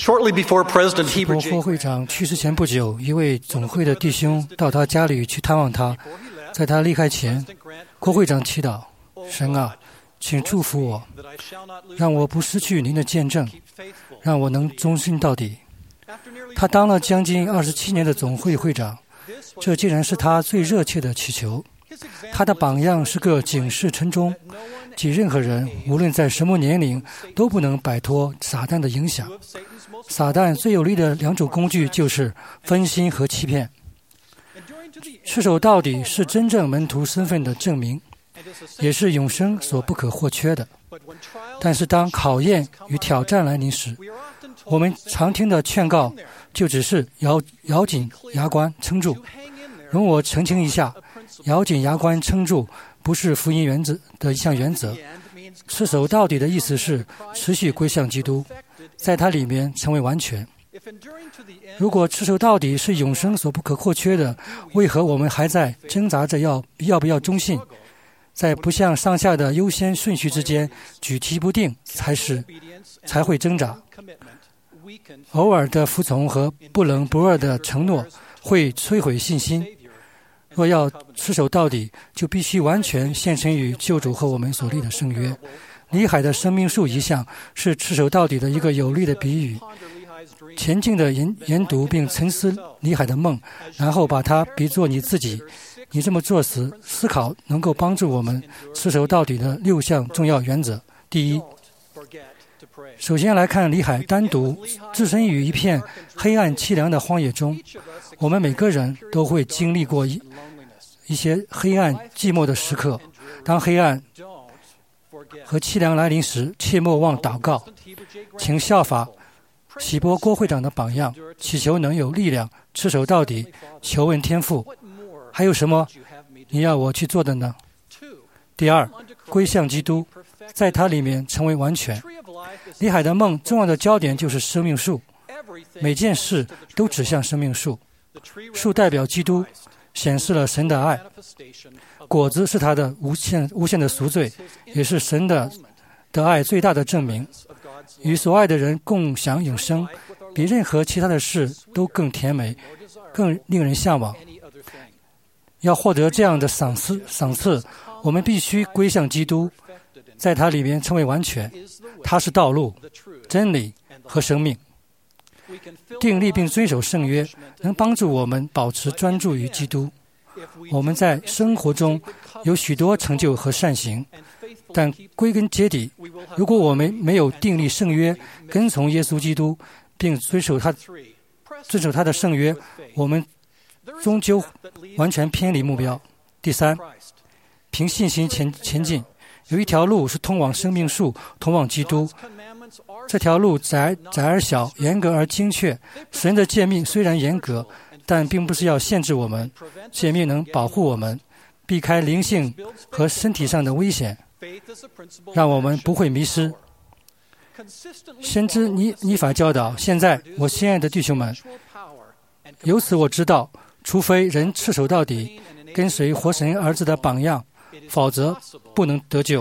Shortly before President Heber J. 郭会长去世前不久，一位总会的弟兄到他家里去探望他。在他离开前，郭会长祈祷：神啊，请祝福我，让我不失去您的见证，让我能忠心到底。他当了将近27年的总会会长，这竟然是他最热切的祈求。他的榜样是个警示晨钟，即任何人无论在什么年龄都不能摆脱撒旦的影响。撒旦最有力的2种工具就是分心和欺骗。持守到底是真正门徒身份的证明，也是永生所不可或缺的。但是当考验与挑战来临时，我们常听的劝告就只是咬紧牙关撑住。容我澄清一下，咬紧牙关撑住不是福音原则的一项原则。持守到底的意思是持续归向基督，在他里面成为完全。如果持守到底是永生所不可或缺的，为何我们还在挣扎着要不要忠信？在不向上下的优先顺序之间举棋不定，才会挣扎。偶尔的服从和不冷不热的承诺会摧毁信心。若要持守到底，就必须完全献身于救主和我们所立的圣约。李海的生命树遗像是持守到底的一个有力的比喻。前进的研读并沉思李海的梦，然后把它比作你自己。你这么做时，思考能够帮助我们持守到底的6项重要原则。第一，首先来看李海单独置身于一片黑暗凄凉的荒野中。我们每个人都会经历过一些黑暗寂寞的时刻。当黑暗和凄凉来临时，切莫忘祷告，请效法喜波郭会长的榜样，祈求能有力量持守到底，求问天父，还有什么你要我去做的呢？第二，归向基督，在他里面成为完全。李海的梦重要的焦点就是生命树，每件事都指向生命树。树代表基督，显示了神的爱；果子是他的无限的赎罪，也是神的爱最大的证明。与所爱的人共享永生，比任何其他的事都更甜美，更令人向往。要获得这样的赏赐，我们必须归向基督，在他里面成为完全。他是道路、真理和生命。订立并遵守圣约，能帮助我们保持专注于基督。我们在生活中有许多成就和善行，但归根结底，如果我们没有订立圣约，跟从耶稣基督，并遵守他的圣约，我们终究完全偏离目标。第三，凭信心前进。有一条路是通往生命树，通往基督。这条路窄而小，严格而精确。神的诫命虽然严格，但并不是要限制我们。诫命能保护我们，避开灵性和身体上的危险，让我们不会迷失。先知尼法教导：现在，我亲爱的弟兄们，由此我知道，除非人持守到底，跟随活神儿子的榜样，否则不能得救。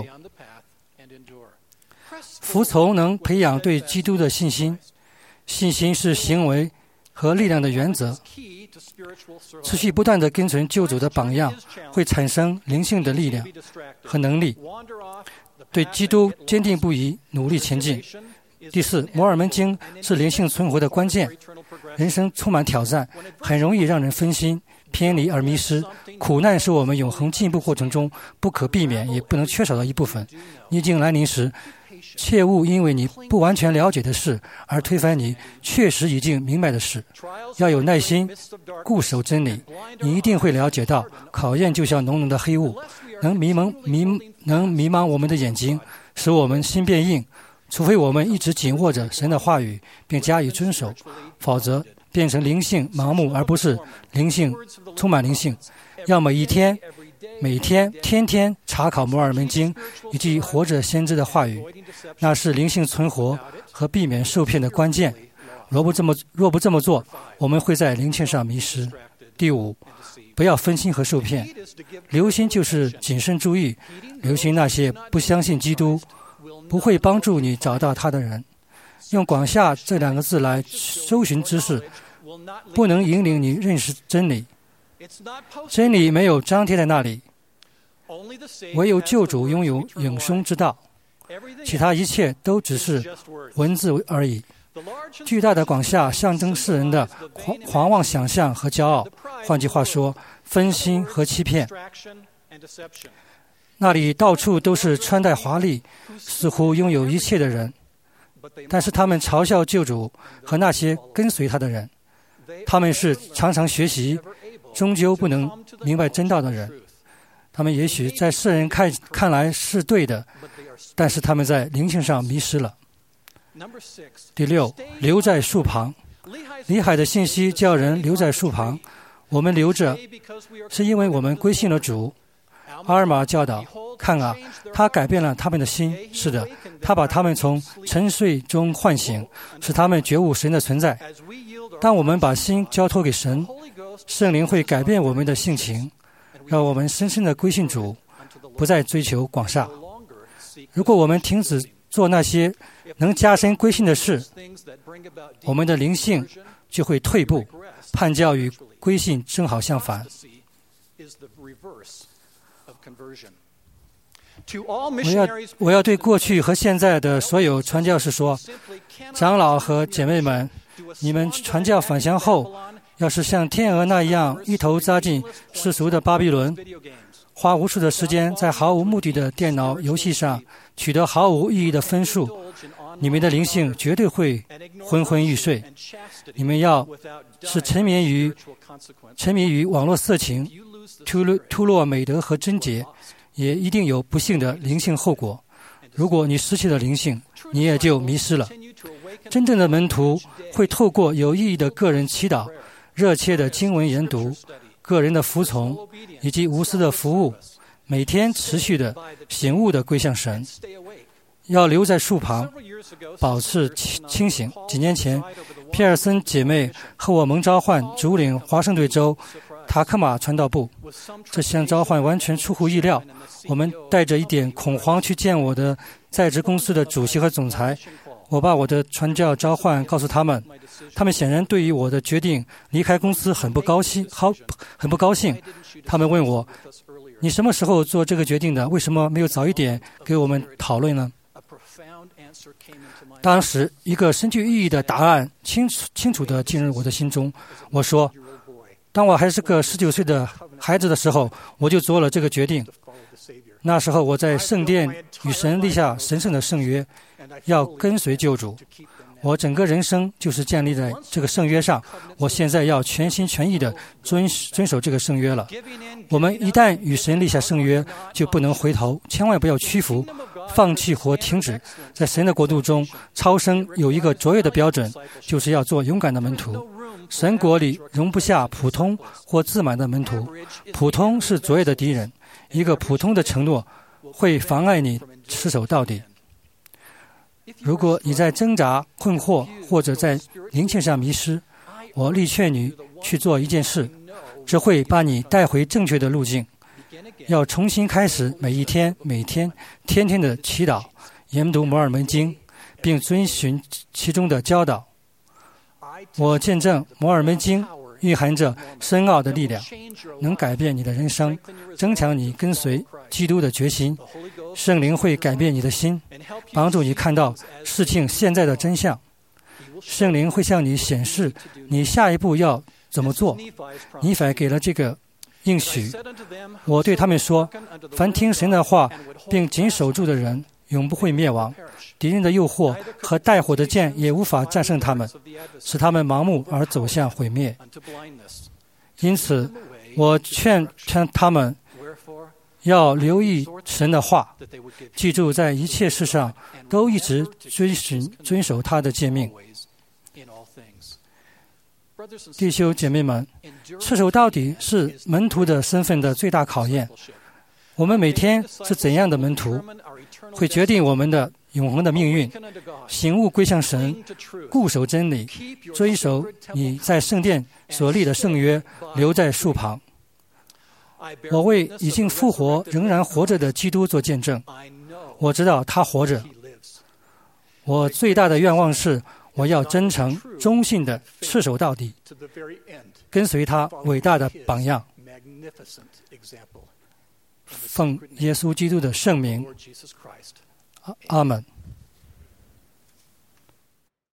服从能培养对基督的信心，信心是行为和力量的原则。持续不断地跟随救主的榜样，会产生灵性的力量和能力，对基督坚定不移，努力前进。第四，摩尔门经是灵性存活的关键。人生充满挑战，很容易让人分心、偏离而迷失。苦难是我们永恒进步过程中不可避免也不能缺少的一部分。逆境来临时，切勿因为你不完全了解的事而推翻你确实已经明白的事。要有耐心，固守真理。你一定会了解到，考验就像浓浓的黑雾，能迷茫我们的眼睛，使我们心变硬。除非我们一直紧握着神的话语并加以遵守，否则变成灵性盲目，而不是灵性充满灵性。要每天天天查考摩尔门经以及活着先知的话语，那是灵性存活和避免受骗的关键。若不这么做，我们会在灵性上迷失。第五，不要分心和受骗。留心就是谨慎注意，留心那些不相信基督，不会帮助你找到他的人。 用广厦这2个字来搜寻知识，不能引领你认识真理。真理没有张贴在那里，唯有救主拥有永生之道，其他一切都只是文字而已。巨大的广厦象征世人的狂妄想象和骄傲，换句话说，分心和欺骗。那里到处都是穿戴华丽，似乎拥有一切的人，但是他们嘲笑救主和那些跟随他的人。他们是常常学习，终究不能明白真道的人。他们也许在世人看来是对的，但是他们在灵性上迷失了。第6，留在树旁。李海的信息叫人留在树旁，我们留着是因为我们归信了主。阿尔玛教导，看啊，他改变了他们的心，是的，他把他们从沉睡中唤醒，使他们觉悟神的存在。当我们把心交托给神，圣灵会改变我们的性情，让我们深深的归信主，不再追求广厦。如果我们停止做那些能加深归信的事，我们的灵性就会退步。叛教与归信正好相反。我要对过去和现在的所有传教士说，长老和姐妹们，你们传教返乡后，要是像天鹅那样一头扎进世俗的巴比伦，花无数的时间在毫无目的的电脑游戏上取得毫无意义的分数，你们的灵性绝对会昏昏欲睡。你们要是沉迷于网络色情，突落美德和贞洁，也一定有不幸的灵性后果。如果你失去了灵性，你也就迷失了。真正的门徒会透过有意义的个人祈祷、热切的经文研读、个人的服从以及无私的服务，每天持续的醒悟的归向神。要留在树旁，保持清醒。几年前，皮尔森姐妹和我蒙召唤主领华盛顿州塔克马传道部。这项召唤完全出乎意料，我们带着一点恐慌去见我的在职公司的主席和总裁。我把我的传教召唤告诉他们，他们显然对于我的决定离开公司很不高兴。他们问我，你什么时候做这个决定的？为什么没有早一点给我们讨论呢？当时一个深具意义的答案清楚地进入我的心中。我说，当我还是个19岁的孩子的时候，我就做了这个决定。那时候我在圣殿与神立下神圣的圣约，要跟随救主。我整个人生就是建立在这个圣约上。我现在要全心全意地遵守这个圣约了。我们一旦与神立下圣约，就不能回头，千万不要屈服、放弃或停止。在神的国度中，超生有一个卓越的标准，就是要做勇敢的门徒。神国里容不下普通或自满的门徒。普通是卓越的敌人，一个普通的承诺会妨碍你持守到底。如果你在挣扎、困惑或者在灵性上迷失，我力劝你去做一件事，这会把你带回正确的路径。要重新开始每一天、天天的祈祷、研读摩尔门经，并遵循其中的教导。我见证摩尔门经蕴含着深奥的力量，能改变你的人生，增强你跟随基督的决心。圣灵会改变你的心，帮助你看到事情现在的真相。圣灵会向你显示你下一步要怎么做。尼腓给了这个应许。我对他们说，凡听神的话并谨守住的人，永不会灭亡。敌人的诱惑和带火的剑也无法战胜他们，使他们盲目而走向毁灭。因此，我劝他们要留意神的话，记住在一切事上都一直遵守他的诫命。弟兄姐妹们，持守到底是门徒的身份的最大考验。我们每天是怎样的门徒，会决定我们的永恒的命运。醒悟归向神，固守真理，追守你在圣殿所立的圣约，留在树旁。我为已经复活仍然活着的基督做见证。我知道他活着。 我最大的愿望是，我要真诚、忠信的赤手到底，跟随他伟大的榜样。奉耶稣基督的圣名，阿们。